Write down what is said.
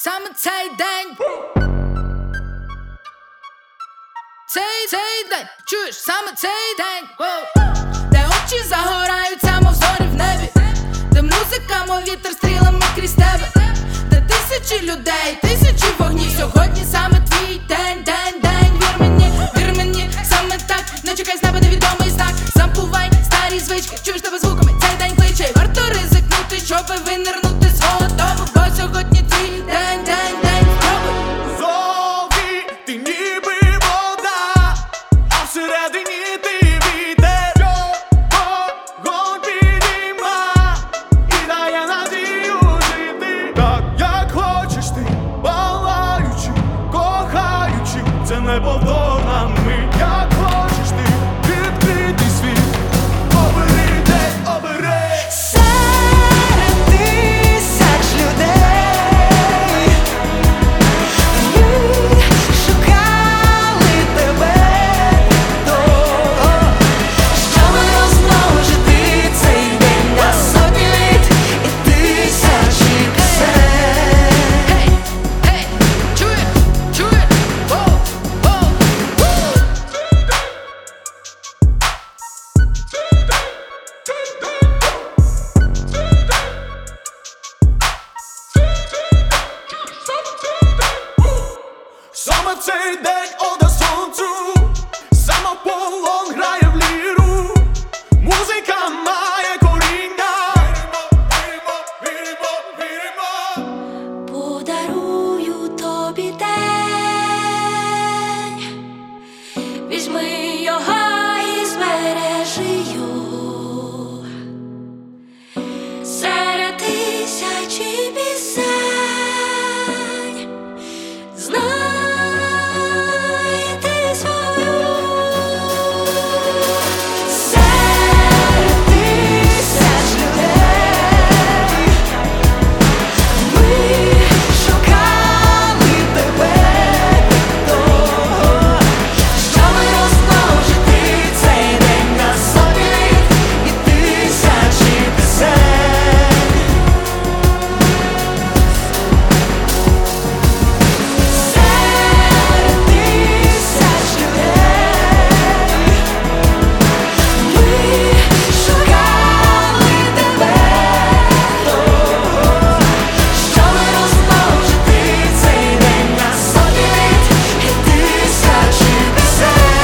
саме цей день. Цей день, чуєш, саме цей день. Де очі загораються, мов зорі в небі, де музика, мов вітер стрілами крізь тебе, де тисячі людей, тисячі вогнів. Сьогодні саме твій день, день. Вір мені, саме так. Не чекай з неба невідомий знак. Забувай старі звички, чуєш тебе звуками, цей день кличе. І варто ризикнути, щоби винирнути з свого дому, бо сьогодні твій день. Зовні ти ніби вода, а всередині ти вітер. Вогонь підійма і дає надію жити. Так як хочеш ти, палаючи, кохаючи, це неповторна мить. Як хочеш ти, відкритий світ, обери день, обери. Серед тисяч людей ми шукали тебе того, щоб розмножити цей день на сотні літ і тисячі пісень. Гей, чуєш, Саме цей день ода сонцю, самополон грає в ліру, музика має коріння. Віримо. Подарую тобі день, візьми його і збережи його. Серед тисячі пісень знайди свою. Серед тисяч людей ми шукали тебе того, щоб розмножити цей день на сотні літ і тисячі пісень. Серед тисяч людей ми шукали тебе того, щоб розмножити цей день на сотні літ і тисячі пісень.